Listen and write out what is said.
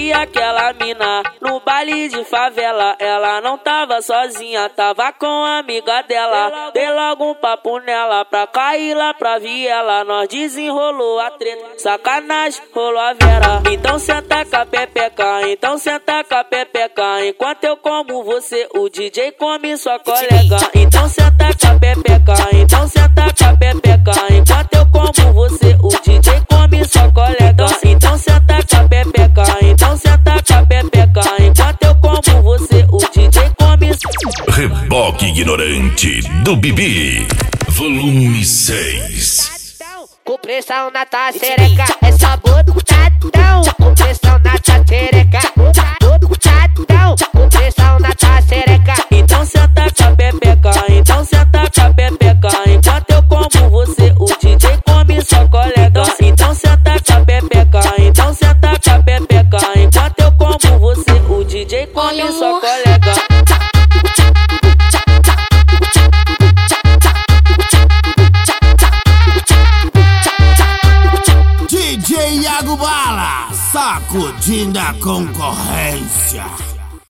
vi aquela mina no baile de favela. Ela não tava sozinha, tava com a amiga dela. Dei logo um papo nela pra cair lá pra viela. Nós desenrolou a treta, sacanagem, rolou a vera. Então senta com a pepeca, então senta com a pepeca. Enquanto eu como você, o DJ come sua colega. Então senta com a pepeca, então senta com a pepeca. Enquanto eu como você, o DJ come sua colega. Então senta com a pepeca, então senta com a pepeca. Enquanto eu como você, o DJ come. Reboque ignorante do Bibi, volume 6. Com pressão na tua xereca, é só botadão. Com pressão na tua xereca, botadão. Com pressão na tua xereca. Então senta com a pepeca, então senta com a pepeca. Enquanto eu como você, o DJ come sua colega. Então senta com a pepeca, então senta com a pepeca. Enquanto eu como você, o DJ come sua colega. DJ Iago Bala, sacudindo a concorrência.